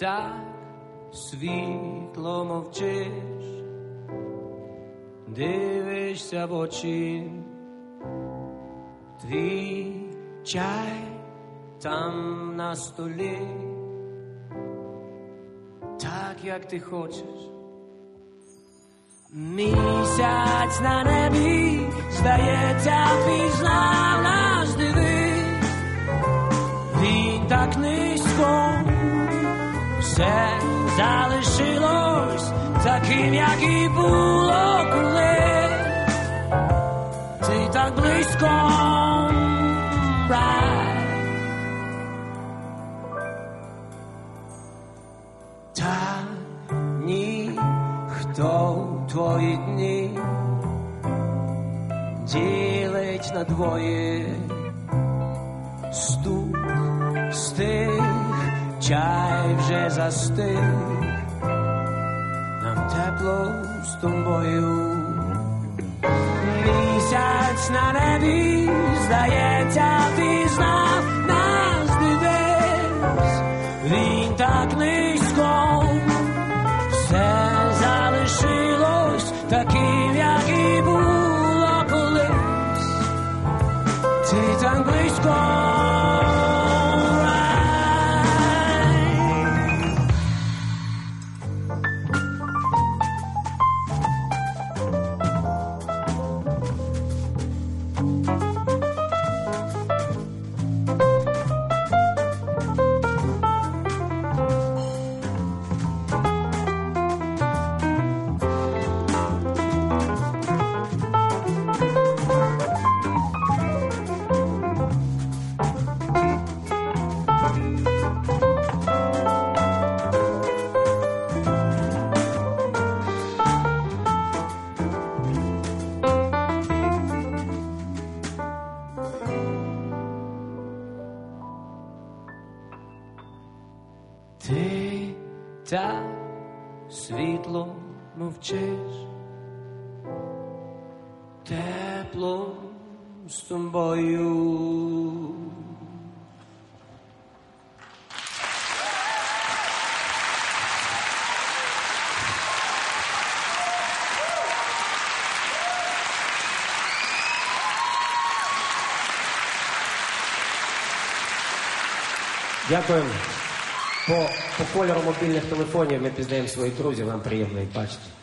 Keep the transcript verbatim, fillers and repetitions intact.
так світло мовчиш, дивишся в очі, твій чай там на столі, так як ти хочеш. Місяць на небі, здається, пізнав нас, дивись, він так низько, все залишилось таким, як і було колись. Ти так близько, right. Та ніхто в твої дні ділить на двоє, стук стих, чай вже застиг, нам тепло з тобою. Місяць на небі, здається, пізнав нас, дивись, він так низько, все залишилось таким, як і було колись. Ти так близько. Ти так світло мовчиш, тепло з тобою. Дякуємо. По, по кольору мобільних телефонів ми пізнаємо своїх друзів, нам приємно їх бачити.